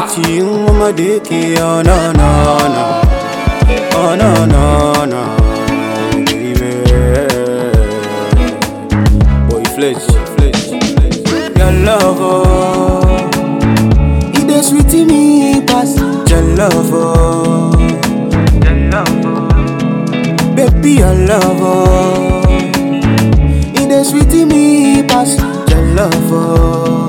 See you on my dick, oh no no no, oh no no no, baby. Boy flex, your love, oh, it is sweet to me, pass your love, oh, baby, your love, oh, it is sweet to me, pass your love, oh.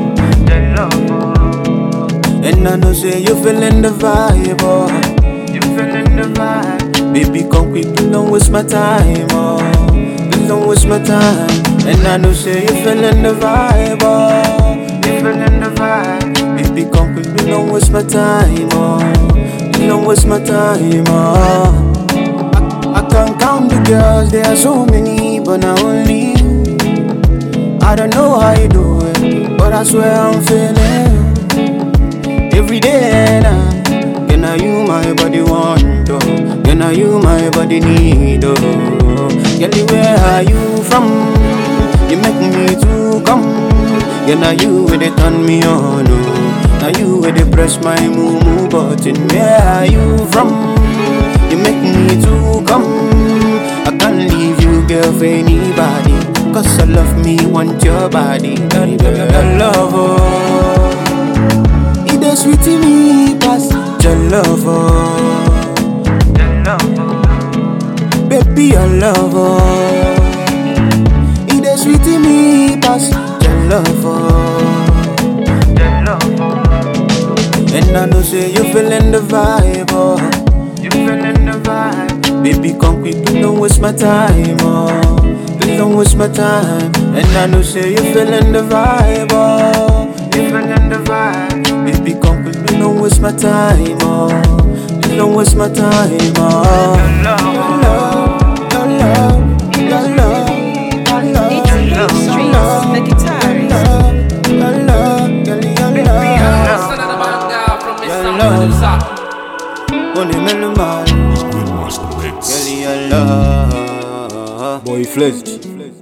And I know say you feeling the vibe, oh. You feeling the vibe. Baby, come quick, please don't waste my time, oh. Please don't waste my time. And I know say you feeling the vibe, oh. You feeling the vibe. Baby, come quick, please don't waste my time, oh. Please don't waste my time, oh. I can't count the girls, there are so many, but not only you. I don't know how you do it, but I swear I'm feeling every day and night. Can I you my body want, oh. Can I you my body need, oh. Girl, where are you from? You make me to come. Can I you where they turn me on, oh. Now you where they press my moo button. Where are you from? You make me to come. I can't leave you, girl, for anybody. Cause I love me, want your body. Your love, oh. Sweet to me, pass your love, oh. Baby, your love, oh. It is sweet to me, pass your love, oh. And I know say you feeling the vibe, oh. You feeling the vibe. Baby, come quick, please don't waste my time, oh. Please don't waste my time. And I know say you feeling the vibe, oh. You feeling the vibe. Baby, come quick, please don't waste my time, oh. Please don't waste my time, oh. Your love, your love, your love, your love. It's Luke Streets, the guitarist. Your love, your love. Only minimal. Your love. Boy fledged.